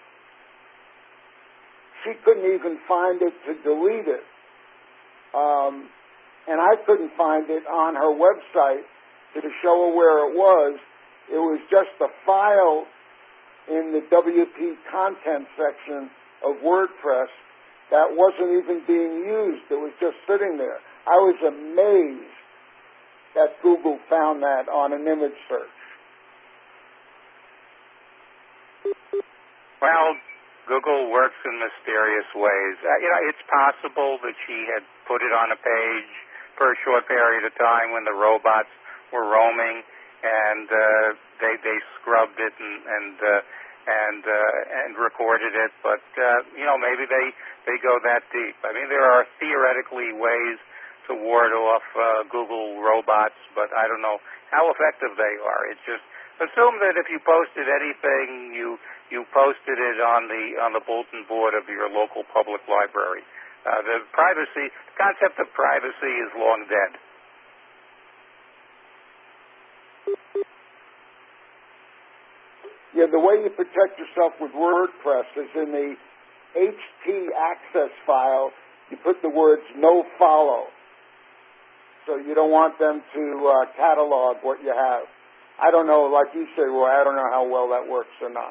She couldn't even find it to delete it. Um, and I couldn't find it on her website to show her where it was. It was just a file in the W P content section of WordPress that wasn't even being used. It was just sitting there. I was amazed that Google found that on an image search. Well, Google works in mysterious ways. Uh, you know, it's possible that she had put it on a page for a short period of time when the robots were roaming, and uh, they they scrubbed it and and uh, and uh, and recorded it. But uh, you know, maybe they they go that deep. I mean, there are theoretically ways to ward off uh, Google robots, but I don't know how effective they are. It's just assume that if you posted anything, you you posted it on the on the bulletin board of your local public library. Uh, the privacy, the concept of privacy is long dead. Yeah, the way you protect yourself with WordPress is in the H T access file, you put the words no follow. So you don't want them to uh, catalog what you have. I don't know, like you say, Roy, I don't know how well that works or not.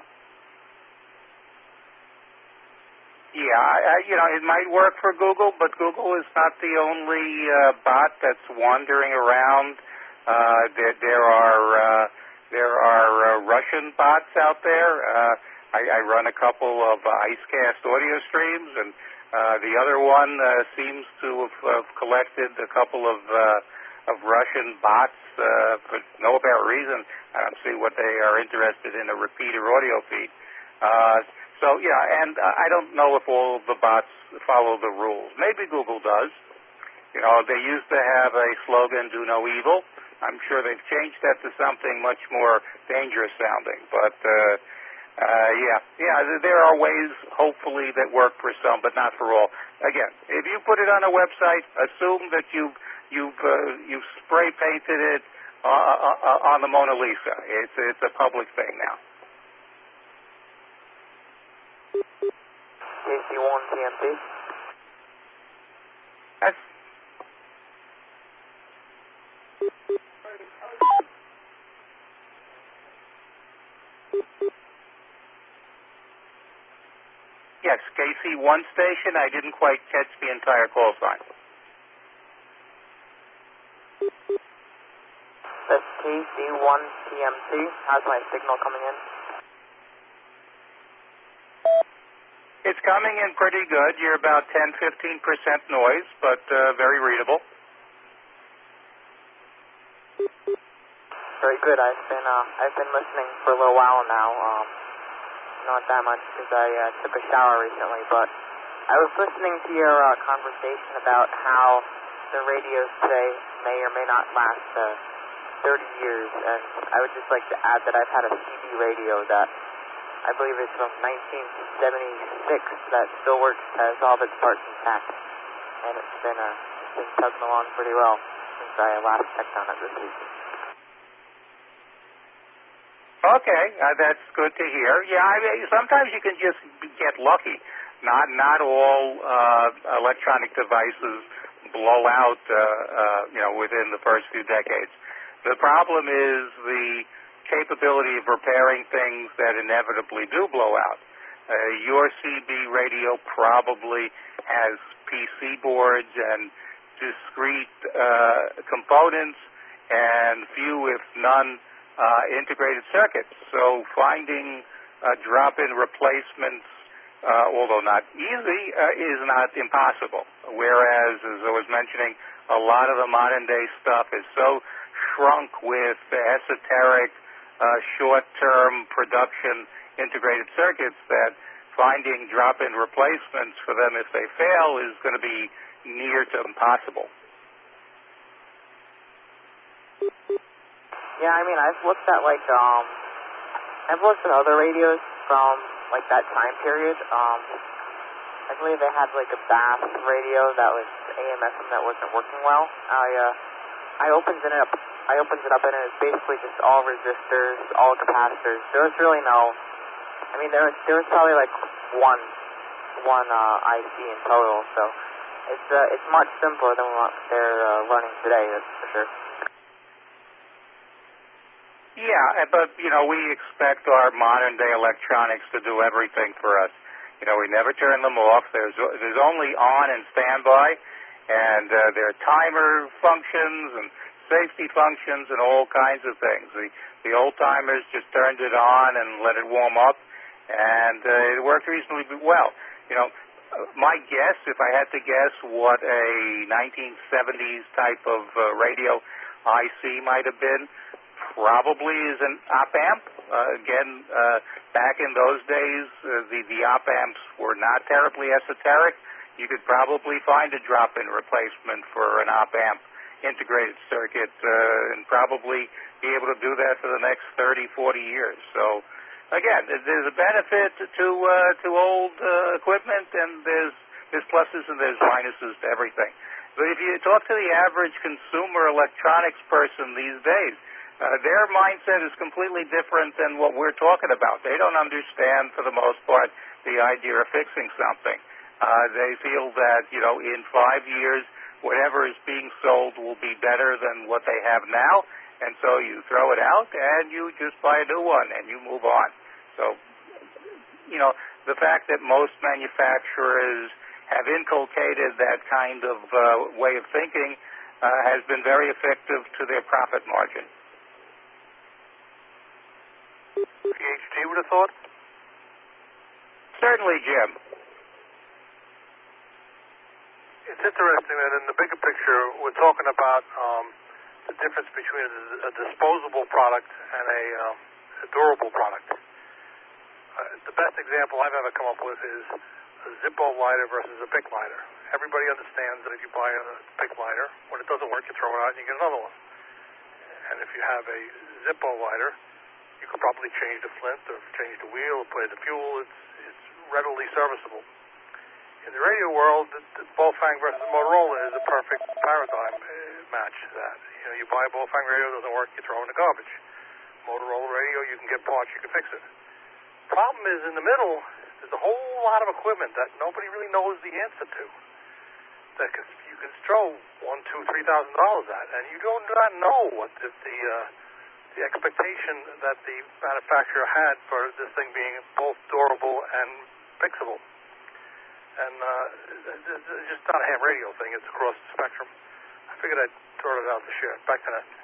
Yeah, I, you know, it might work for Google, but Google is not the only uh, bot that's wandering around. Uh, there, there are uh, there are uh, Russian bots out there. Uh, I, I run a couple of uh, IceCast audio streams, and uh, the other one uh, seems to have, have collected a couple of uh, of Russian bots uh, for no apparent reason. I don't see what they are interested in a repeater audio feed. Uh, So, yeah, and I don't know if all of the bots follow the rules. Maybe Google does. You know, they used to have a slogan, do no evil. I'm sure they've changed that to something much more dangerous sounding. But, uh, uh, yeah, yeah, there are ways, hopefully, that work for some, but not for all. Again, if you put it on a website, assume that you've, you've, uh, you've spray painted it uh, uh, on the Mona Lisa. It's, it's a public thing now. K C one T M T. That's yes, K C one station. I didn't quite catch the entire call sign. That's K C one T M T. How's my signal coming in? It's coming in pretty good. You're about ten, fifteen percent noise, but uh, very readable. Very good. I've been uh, I've been listening for a little while now. Um, not that much because I uh, took a shower recently, but I was listening to your uh, conversation about how the radios today may or may not last uh, thirty years, and I would just like to add that I've had a C B radio that I believe it's from nineteen seventy-six that still works, has all of its parts intact, and it's been, uh, it's been chugging along pretty well since I last checked on it this week. Okay, uh, that's good to hear. Yeah, I mean, sometimes you can just get lucky. Not not all uh, electronic devices blow out, uh, uh, you know, within the first few decades. The problem is the capability of repairing things that inevitably do blow out. Uh, your C B radio probably has P C boards and discrete uh, components and few, if none, uh, integrated circuits. So finding uh, drop-in replacements, uh, although not easy, uh, is not impossible. Whereas, as I was mentioning, a lot of the modern-day stuff is so shrunk with esoteric Uh, short-term production integrated circuits that finding drop-in replacements for them if they fail is going to be near to impossible. Yeah, I mean, I've looked at, like, um, I've looked at other radios from, like, that time period. Um, I I believe they had like a bass radio that was A M F M that wasn't working well. I uh, I opened it up. I opened it up and it was basically just all resistors, all capacitors. There was really no. I mean, there was there was probably like one one uh, I C in total. So it's uh, it's much simpler than what they're uh, running today. That's for sure. Yeah, but, you know, we expect our modern-day electronics to do everything for us. You know, we never turn them off. There's there's only on and standby, and uh, there are timer functions and safety functions and all kinds of things. The, the old-timers just turned it on and let it warm up, and uh, it worked reasonably well. You know, my guess, if I had to guess what a nineteen seventies type of uh, radio I C might have been, probably is an op-amp. Uh, again, uh, back in those days, uh, the, the op-amps were not terribly esoteric. You could probably find a drop-in replacement for an op-amp integrated circuit uh, and probably be able to do that for the next thirty, forty years. So, again, there's a benefit to uh, to old uh, equipment, and there's, there's pluses and there's minuses to everything. But if you talk to the average consumer electronics person these days, Uh, their mindset is completely different than what we're talking about. They don't understand, for the most part, the idea of fixing something. Uh, they feel that, you know, in five years, whatever is being sold will be better than what they have now, and so you throw it out and you just buy a new one and you move on. So, you know, the fact that most manufacturers have inculcated that kind of uh, way of thinking uh, has been very effective to their profit margin. P H D would have thought? Certainly, Jim. It's interesting that in the bigger picture, we're talking about um, the difference between a, a disposable product and a, um, a durable product. Uh, the best example I've ever come up with is a Zippo lighter versus a Bic lighter. Everybody understands that if you buy a Bic lighter, when it doesn't work, you throw it out and you get another one. And if you have a Zippo lighter, you could probably change the flint or change the wheel or put in the fuel. It's, it's readily serviceable. In the radio world, the, the Baofeng versus Motorola is a perfect paradigm uh, match to that. You know, you buy a Baofeng radio, it doesn't work, you throw it in the garbage. Motorola radio, you can get parts, you can fix it. Problem is, in the middle, there's a whole lot of equipment that nobody really knows the answer to. That you can throw one, two, three thousand dollars at, and you do not know what the the, uh, the expectation that the manufacturer had for this thing being both durable and fixable. And uh, it's just not a ham radio thing; it's across the spectrum. I figured I'd throw it out to share. Back to that.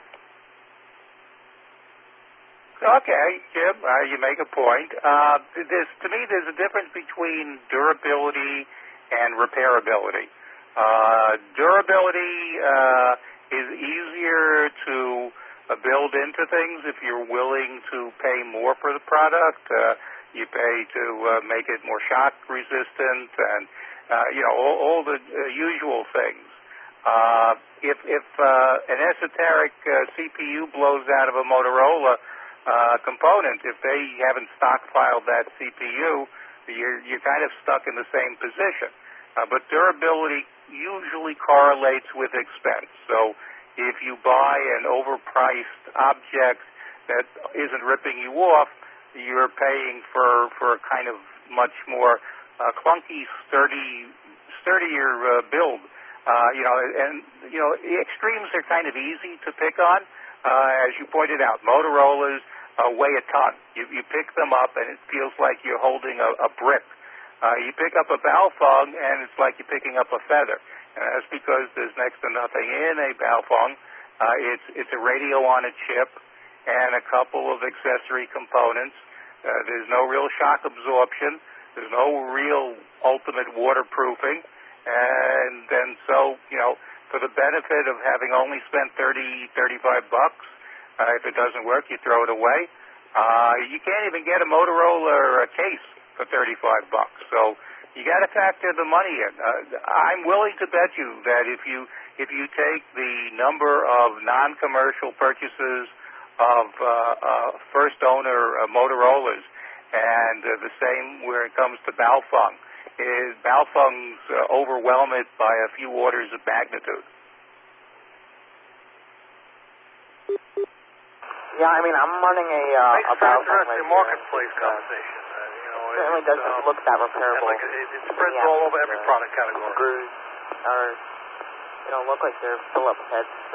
Okay, Jim, uh, you make a point. Uh, there's, to me, there's a difference between durability and repairability. Uh, durability uh, is easier to uh, build into things if you're willing to pay more for the product. Uh, you pay to uh, make it more shock resistant and, uh, you know, all, all the uh, usual things. Uh, if if uh, an esoteric uh, C P U blows out of a Motorola Uh, component, if they haven't stockpiled that C P U, you're, you're kind of stuck in the same position. Uh, but durability usually correlates with expense. So if you buy an overpriced object that isn't ripping you off, you're paying for, for a kind of much more uh, clunky, sturdy, sturdier uh, build. Uh, you know, and, you know, the extremes are kind of easy to pick on. Uh, as you pointed out, Motorola's uh, weigh a ton. You, you pick them up, and it feels like you're holding a, a brick. Uh, you pick up a Baofeng, and it's like you're picking up a feather. And that's because there's next to nothing in a Baofeng. Uh, it's, it's a radio on a chip and a couple of accessory components. Uh, there's no real shock absorption. There's no real ultimate waterproofing. And then so, you know, for the benefit of having only spent thirty, thirty-five bucks, uh, if it doesn't work, you throw it away. Uh, you can't even get a Motorola case for thirty-five bucks. So you got to factor the money in. Uh, I'm willing to bet you that if you if you take the number of non-commercial purchases of uh, uh, first owner uh, Motorola's and uh, the same where it comes to Baofeng, is Baofeng's uh, overwhelm it by a few orders of magnitude? Yeah, I mean, I'm running a, uh, Makes a for Baofeng interesting right marketplace here. conversation. Uh, you know, Certainly it's, doesn't um, look that repairable. Like it, it spreads Yeah, all over every uh, product category. Screws are, you know, look like they're Phillips heads.